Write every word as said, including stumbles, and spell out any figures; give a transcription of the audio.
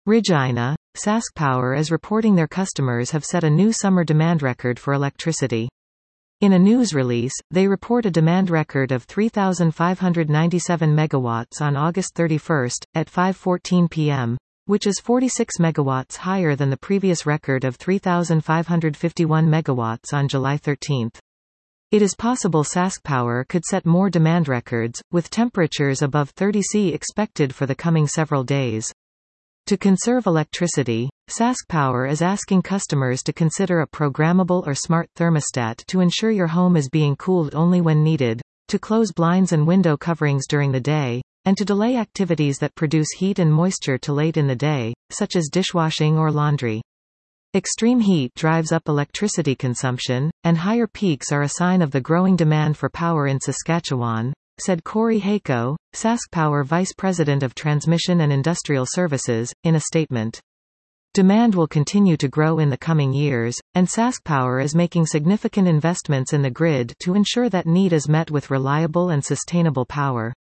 Regina, SaskPower is reporting their customers have set a new summer demand record for electricity. In a news release, they report a demand record of three thousand five hundred ninety-seven megawatts on August thirty-first, at five fourteen p m, which is forty-six megawatts higher than the previous record of three thousand five hundred fifty-one megawatts on July thirteenth. It is possible SaskPower could set more demand records, with temperatures above thirty Celsius expected for the coming several days. To conserve electricity, SaskPower is asking customers to consider a programmable or smart thermostat to ensure your home is being cooled only when needed, to close blinds and window coverings during the day, and to delay activities that produce heat and moisture to late in the day, such as dishwashing or laundry. Extreme heat drives up electricity consumption, and higher peaks are a sign of the growing demand for power in Saskatchewan, said Corey Hayco, SaskPower Vice President of Transmission and Industrial Services, in a statement. Demand will continue to grow in the coming years, and SaskPower is making significant investments in the grid to ensure that need is met with reliable and sustainable power.